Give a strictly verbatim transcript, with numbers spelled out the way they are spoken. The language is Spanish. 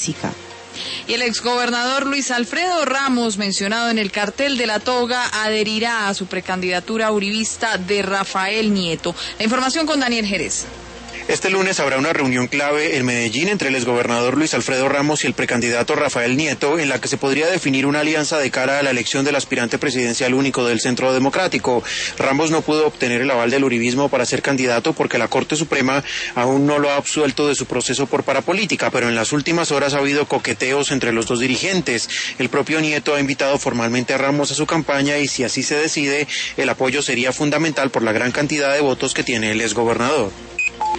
Y el exgobernador Luis Alfredo Ramos, mencionado en el cartel de la toga, adherirá a su precandidatura uribista de Rafael Nieto. La información con Daniel Jerez. Este lunes habrá una reunión clave en Medellín entre el exgobernador Luis Alfredo Ramos y el precandidato Rafael Nieto, en la que se podría definir una alianza de cara a la elección del aspirante presidencial único del Centro Democrático. Ramos no pudo obtener el aval del uribismo para ser candidato porque la Corte Suprema aún no lo ha absuelto de su proceso por parapolítica, pero en las últimas horas ha habido coqueteos entre los dos dirigentes. El propio Nieto ha invitado formalmente a Ramos a su campaña y si así se decide, el apoyo sería fundamental por la gran cantidad de votos que tiene el exgobernador.